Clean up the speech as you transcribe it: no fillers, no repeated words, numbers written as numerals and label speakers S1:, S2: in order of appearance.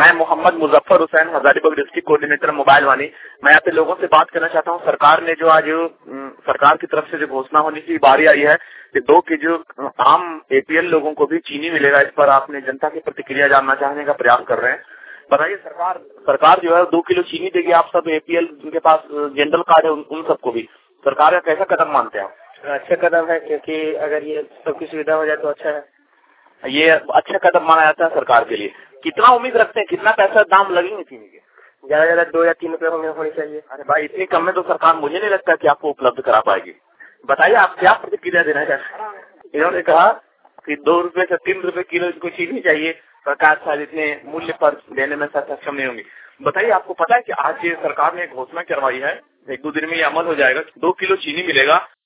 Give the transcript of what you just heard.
S1: मैं Mohammad Muzaffar Hussain, Hazaribagh district coordinator mobile Vaani. मैं यहाँ पे लोगों से बात करना चाहता हूँ। सरकार ने जो आज सरकार की तरफ से जो घोषणा होने की बारी आई है कि 2 के जो आम एपीएल लोगों को भी चीनी मिलेगा, इस पर आपने जनता की प्रतिक्रिया जानना चाहने का प्रयास कर रहे हैं। बताइए, सरकार जो है 2 किलो चीनी देगी आप सब एपीएल जिनके पास जनरल कार्ड है उन सबको भी। सरकार का कैसा कदम मानते हैं आप?
S2: अच्छा कदम है, क्योंकि अगर ये सबकी सुविधा हो जाए तो अच्छा है।
S1: ये अच्छा कदम माना जाता है सरकार के लिए। कितना उम्मीद रखते हैं, कितना पैसा दाम लगेंगे चीनी के?
S2: ज्यादा 2 या 3 रुपए होनी चाहिए।
S1: अरे भाई, इतनी कम में तो सरकार मुझे नहीं लगता कि आपको उपलब्ध करा पाएगी। बताइए, आप क्या प्रतिक्रिया देना चाहते हैं? इन्होंने कहा कि 2 रुपए से 3 रुपए किलो इनको चीनी चाहिए, सरकार शायद इतने मूल्य पर देने में सक्षम नहीं होंगी। बताइए, आपको पता है कि आज ये सरकार ने घोषणा करवाई है, 1-2 दिन में ये अमल हो जाएगा, 2 किलो चीनी मिलेगा।